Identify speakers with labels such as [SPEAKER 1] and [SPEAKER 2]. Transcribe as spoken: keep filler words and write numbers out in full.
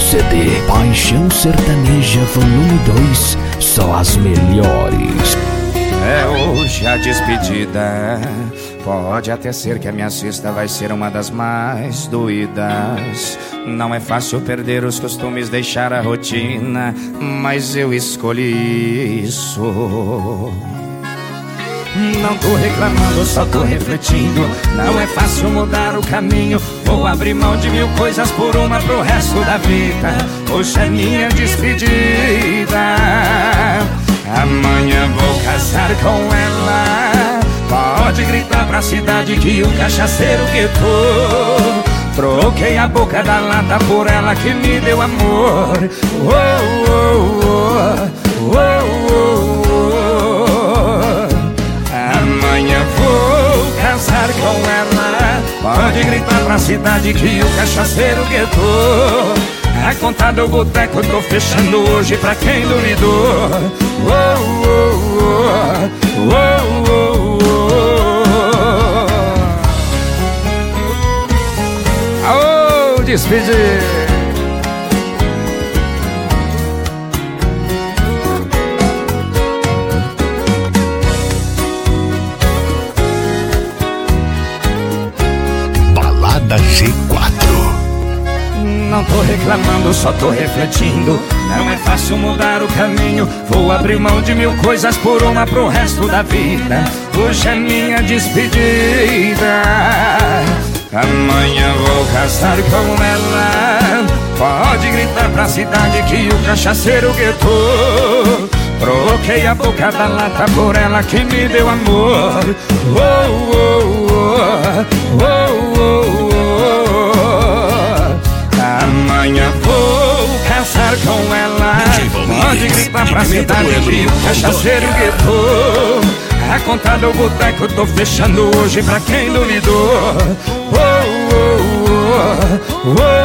[SPEAKER 1] C D Paixão Sertaneja Volume dois, só as melhores.
[SPEAKER 2] É hoje a despedida. Pode até ser que a minha sexta vai ser uma das mais doídas. Não é fácil perder os costumes, deixar a rotina, mas eu escolhi isso. Não tô reclamando, só tô refletindo. Não é fácil mudar o caminho. Vou abrir mão de mil coisas por uma pro resto da vida. Hoje é minha despedida. Amanhã vou casar com ela. Pode gritar pra cidade que o cachaceiro guetou. Troquei a boca da lata por ela que me deu amor. Oh, oh, oh, oh, oh, oh. Amanhã vou casar com ela. Pode gritar pra cidade que o cachaceiro guetou. A conta do boteco tô fechando hoje pra quem duvidou. Oh, oh, oh, oh, oh, oh. Aô, despedir.
[SPEAKER 1] Balada G quatro.
[SPEAKER 2] Não tô reclamando, só tô refletindo. Não é fácil mudar o caminho. Vou abrir mão de mil coisas por uma pro resto da vida. Hoje é minha despedida. Amanhã vou casar com ela. Pode gritar pra cidade que o cachaceiro guetou. Troquei a boca da lata por ela que me deu amor. Oh, oh, oh, oh, oh, oh. Amanhã vou casar com ela. Pode gritar pra cidade que o cachaceiro guetou. A conta do boteco tô fechando hoje pra quem duvidou. Oh, oh, oh, oh, oh.